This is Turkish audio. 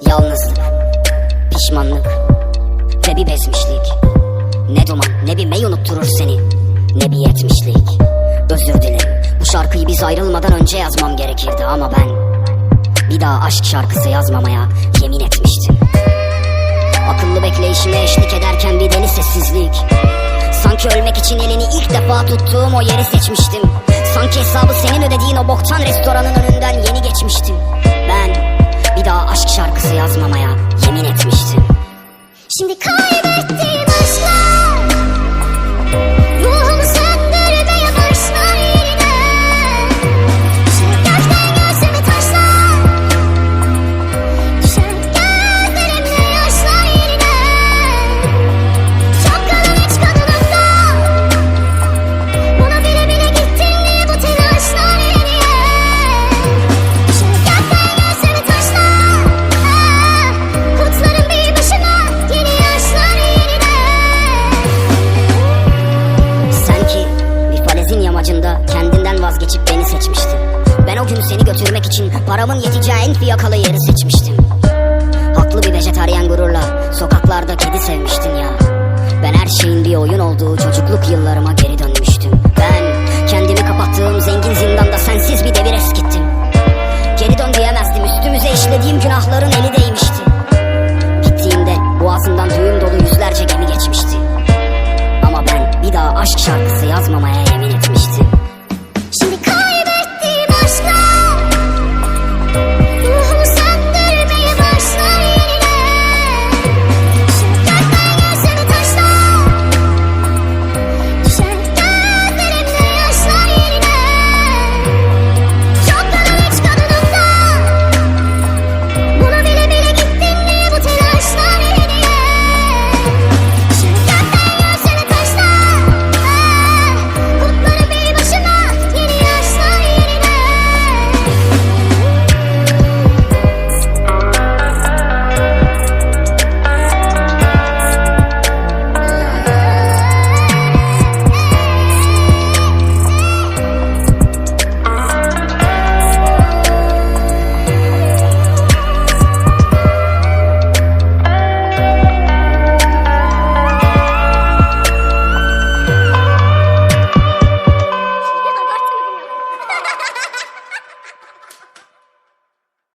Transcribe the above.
Yalnızlık, pişmanlık ve bir bezmişlik. Ne duman ne bir mey unutturur seni, ne bir yetmişlik. Özür dilerim, bu şarkıyı biz ayrılmadan önce yazmam gerekirdi ama ben bir daha aşk şarkısı yazmamaya yemin etmiştim. Akıllı bekleyişime eşlik ederken bir deli sessizlik. Sanki ölmek için elini ilk defa tuttuğum o yeri seçmiştim. Sanki hesabı senin ödediğin o boktan restoranın önünden yeni geçmiştim. Ben bir daha aşk şarkısı yazmamaya yemin etmiştim. Şimdi kaybettiğim aşklar ruhumu söndürmeye başlar yine. Şimdi gökten gözüme taşlar düşer gözlerimle yaşlar yine. Çok kalın iç kanımda bana bile bile gittin diye bu telaşlar yine. Şimdi gökten gözüme taşlar kutlarım bir başına yeni yaşlar yeniden. Sen ki bir falezin yamacında kendinden vazgeçip beni seçmiştin. Ben o gün seni götürmek için paramın yeteceği en fiyakalı yeri seçmiştim. Haklı bir vejetaryen gururla sokaklarda kedi sevmiştin ya. Ben her şeyin bir oyun olduğu çocukluk yıllarıma geri dönmüştüm. Ben kendimi kapattığım zengin zindanda sensiz bir devir eskittim. Geri dön diyemezdim, üstümüze işlediğim günahların eli değmişti. Gittiğimde boğazından düğüm dolu yüzlerce gemi geçmişti. Ama ben bir daha aşk şarkısı yazmamaya yemin etmiştim.